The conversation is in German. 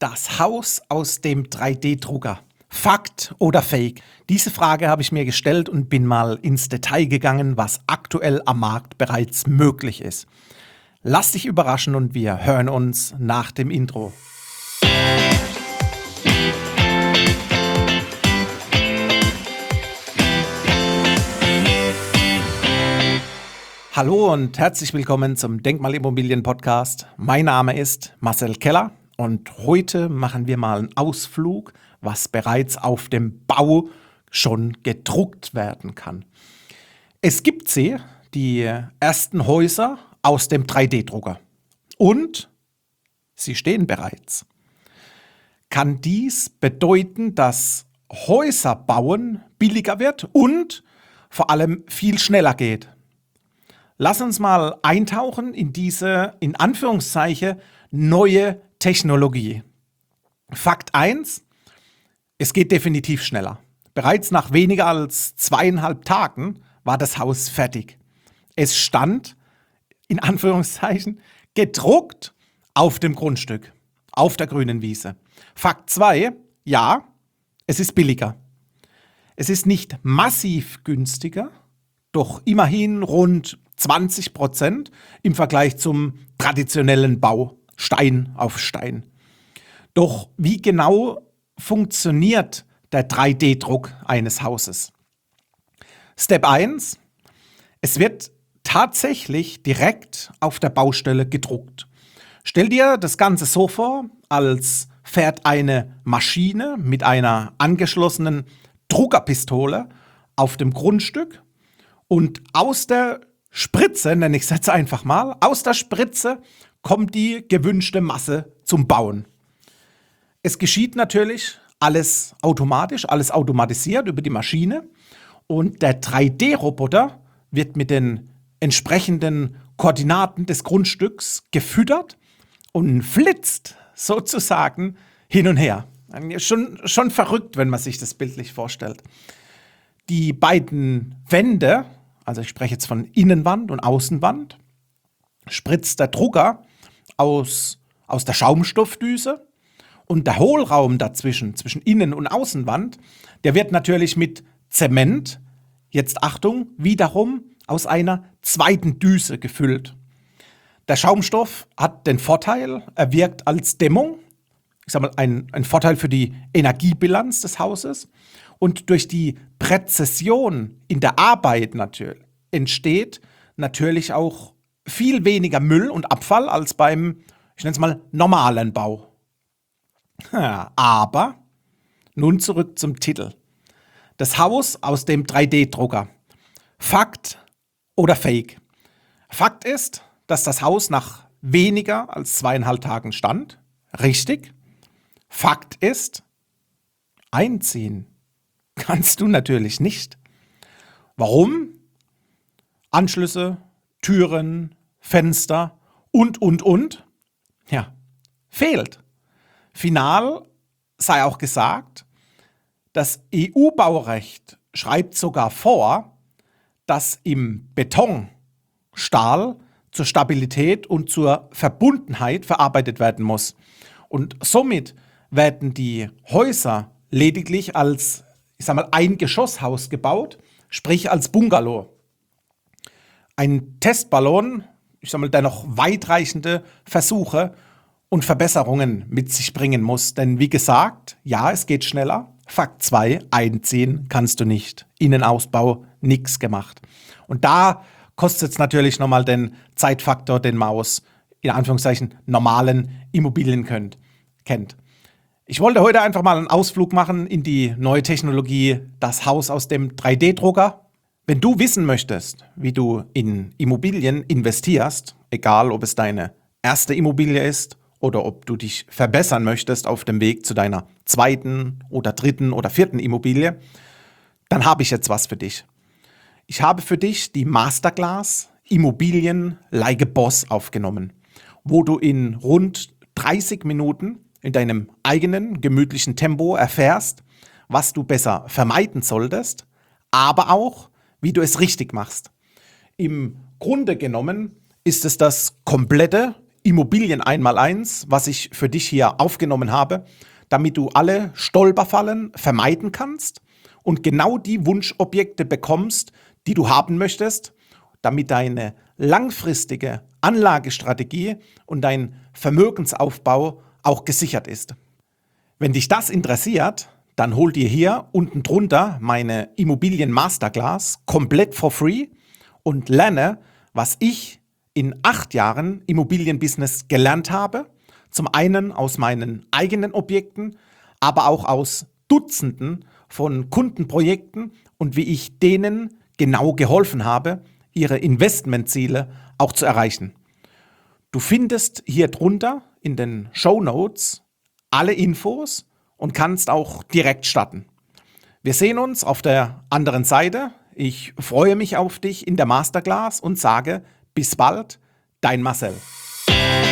Das Haus aus dem 3D-Drucker. Fakt oder Fake? Diese Frage habe ich mir gestellt und bin mal ins Detail gegangen, was aktuell am Markt bereits möglich ist. Lass dich überraschen und wir hören uns nach dem Intro. Hallo und herzlich willkommen zum Denkmalimmobilien-Podcast. Mein Name ist Marcel Keller und heute machen wir mal einen Ausflug, was bereits auf dem Bau schon gedruckt werden kann. Es gibt die ersten Häuser aus dem 3D-Drucker und sie stehen bereits. Kann dies bedeuten, dass Häuser bauen billiger wird und vor allem viel schneller geht? Lass uns mal eintauchen in diese, in Anführungszeichen, neue Technologie. Fakt 1, es geht definitiv schneller. Bereits nach weniger als 2,5 Tagen war das Haus fertig. Es stand, in Anführungszeichen, gedruckt auf dem Grundstück, auf der grünen Wiese. Fakt 2, ja, es ist billiger. Es ist nicht massiv günstiger, doch immerhin rund 20% im Vergleich zum traditionellen Bau, Stein auf Stein. Doch wie genau funktioniert der 3D-Druck eines Hauses? Step 1, es wird tatsächlich direkt auf der Baustelle gedruckt. Stell dir das Ganze so vor, als fährt eine Maschine mit einer angeschlossenen Druckerpistole auf dem Grundstück und aus der Spritze, nenne ich es jetzt einfach mal, aus der Spritze kommt die gewünschte Masse zum Bauen. Es geschieht natürlich alles automatisch, alles automatisiert über die Maschine und der 3D-Roboter wird mit den entsprechenden Koordinaten des Grundstücks gefüttert und flitzt sozusagen hin und her. Schon verrückt, wenn man sich das bildlich vorstellt. Die beiden Wände, also ich spreche jetzt von Innenwand und Außenwand, spritzt der Drucker aus der Schaumstoffdüse und der Hohlraum dazwischen, zwischen Innen- und Außenwand, der wird natürlich mit Zement, jetzt Achtung, wiederum aus einer zweiten Düse gefüllt. Der Schaumstoff hat den Vorteil, er wirkt als Dämmung, ich sage mal ein Vorteil für die Energiebilanz des Hauses. Und durch die Präzision in der Arbeit entsteht natürlich auch viel weniger Müll und Abfall als beim, ich nenne es mal, normalen Bau. Ja, aber nun zurück zum Titel. Das Haus aus dem 3D-Drucker. Fakt oder Fake? Fakt ist, dass das Haus nach weniger als 2,5 Tagen stand. Richtig. Fakt ist, einziehen kannst du natürlich nicht. Warum? Anschlüsse, Türen, Fenster und. Ja, fehlt. Final sei auch gesagt, das EU-Baurecht schreibt sogar vor, dass im Beton Stahl zur Stabilität und zur Verbundenheit verarbeitet werden muss. Und somit werden die Häuser lediglich als, ich sag mal, Eingeschosshaus gebaut, sprich als Bungalow. Ein Testballon, ich sag mal, der noch weitreichende Versuche und Verbesserungen mit sich bringen muss. Denn wie gesagt, ja, es geht schneller. Fakt 2, einziehen kannst du nicht. Innenausbau, nix gemacht. Und da kostet es natürlich nochmal den Zeitfaktor, den man aus, in Anführungszeichen, normalen Immobilien kennt. Ich wollte heute einfach mal einen Ausflug machen in die neue Technologie, das Haus aus dem 3D-Drucker. Wenn du wissen möchtest, wie du in Immobilien investierst, egal ob es deine erste Immobilie ist oder ob du dich verbessern möchtest auf dem Weg zu deiner zweiten oder dritten oder vierten Immobilie, dann habe ich jetzt was für dich. Ich habe für dich die Masterclass Immobilien like a Boss aufgenommen, wo du in rund 30 Minuten in deinem eigenen gemütlichen Tempo erfährst, was du besser vermeiden solltest, aber auch, wie du es richtig machst. Im Grunde genommen ist es das komplette Immobilien einmal-eins, was ich für dich hier aufgenommen habe, damit du alle Stolperfallen vermeiden kannst und genau die Wunschobjekte bekommst, die du haben möchtest, damit deine langfristige Anlagestrategie und dein Vermögensaufbau auch gesichert ist. Wenn dich das interessiert, dann hol dir hier unten drunter meine Immobilien Masterclass komplett for free und lerne, was ich in 8 Jahren Immobilienbusiness gelernt habe. Zum einen aus meinen eigenen Objekten, aber auch aus Dutzenden von Kundenprojekten und wie ich denen genau geholfen habe, ihre Investmentziele auch zu erreichen. Du findest hier drunter in den Shownotes alle Infos und kannst auch direkt starten. Wir sehen uns auf der anderen Seite. Ich freue mich auf dich in der Masterclass und sage bis bald, dein Marcel.